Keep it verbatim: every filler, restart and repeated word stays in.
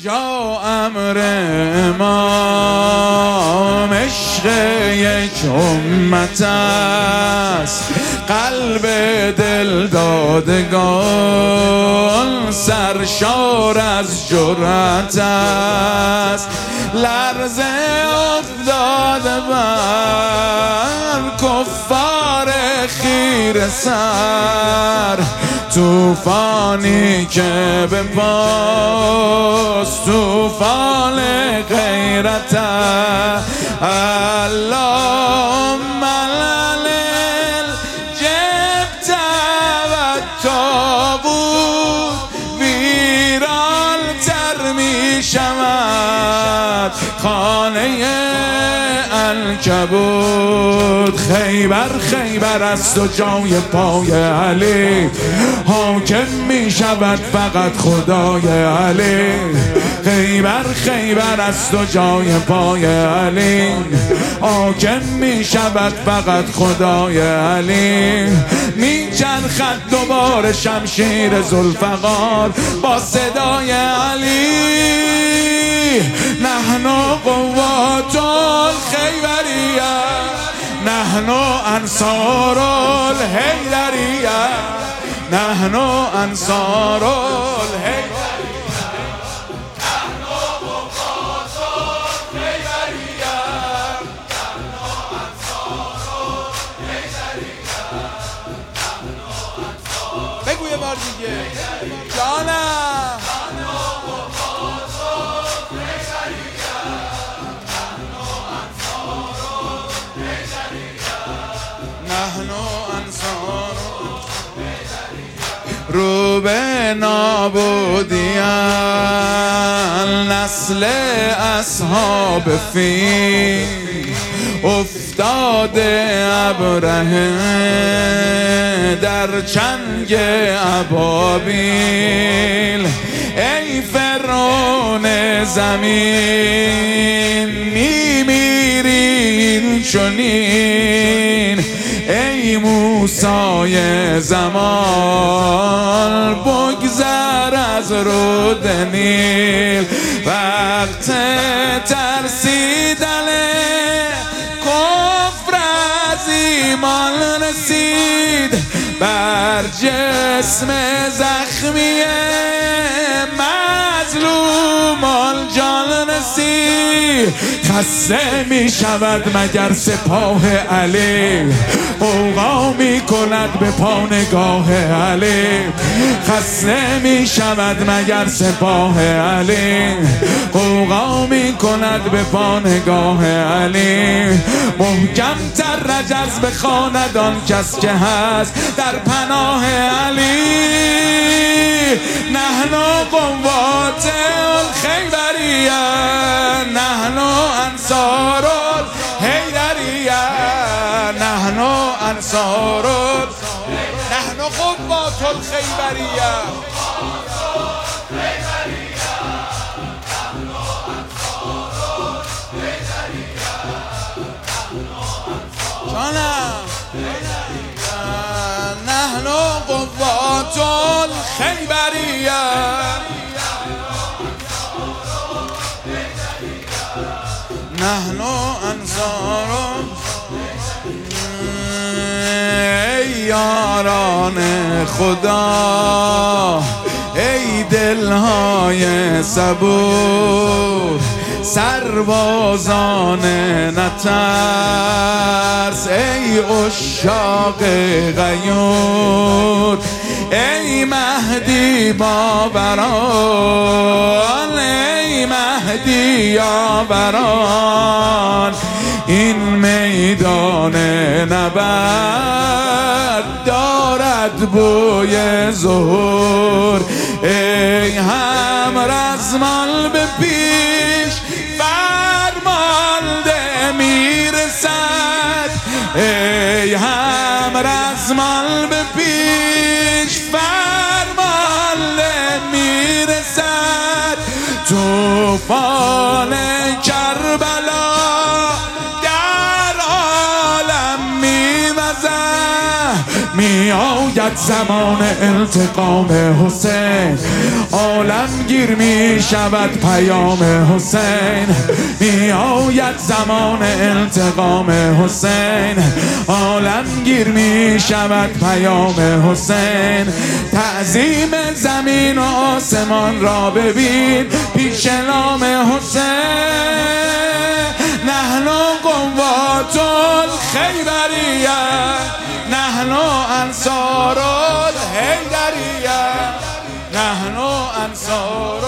اینجا امر امام عشق یک امت است، قلب دل دادگان سرشار از جرأت است. لرزه افتاده بر کفار خیره سر، توفانی که به پاس توفان غیرت اللهم للجبت و التابوت ویران تر می شود خانه عنکبوت. خیبر خیبر است و جای پای علی، حاکم می شود فقط خدای علی. خیبر خیبر است و جای پای علی، حاکم می شود فقط خدای علی. می چرخد دوباره شمشیر ذوالفقار با صدای علی. نحن قوات الخیبریه، نحن انصار الحیدریه، نحن انصار الحیدریه، نحن قوات الخیبریه، نحن انصار الحیدریه، نحن انصار. بگو یه بار دیگه جانم. رو به نابودیان نسل اصحاب فیل، افتاده ابرهه در چنگ ابابیل. ای فرعون زمین میمیرین چنین، ای موسی زمان بگذر از رود نیل. وقت ترسیدن کفر از ایمان رسید، بر جسم زخمی مظلومان جان رسید. خسته می شود مگر سپاه علی، غوغا می کند به پانگاه علی. خسته می شود مگر سپاه علی، غوغا می کند به پانگاه علی. محکم تر رجز بخواند آن کس که هست در پناه علی. نحن قوات الخیبریه، نحن انصار الحیدریه، نحن انصار، نحن قوات الخیبریه. جانم. نحن قوات الخیبریه، نحن انصار. ای یاران خدا، ای دلهای صبور، سربازان نترس، ای عشاق غیور، ای مهدی باوران، ای مهدی یاوران. این میدان نبرد دارد بوی ظهور. ای هم رزمال به پیش فرمانده میرسد، ای هم رزمال به پیش فرمانده میرسد. توفان کربلا در عالم میوزد، می آید زمان التقام حسین، عالمگیر می شود پیام حسین. می آید زمان التقام حسین، عالمگیر می شود پیام حسین. تعظیم زمین و آسمان را ببین پیش نام حسین. نحن قوات الخیبریه، نحن انصار الحیدریه، نحن انصار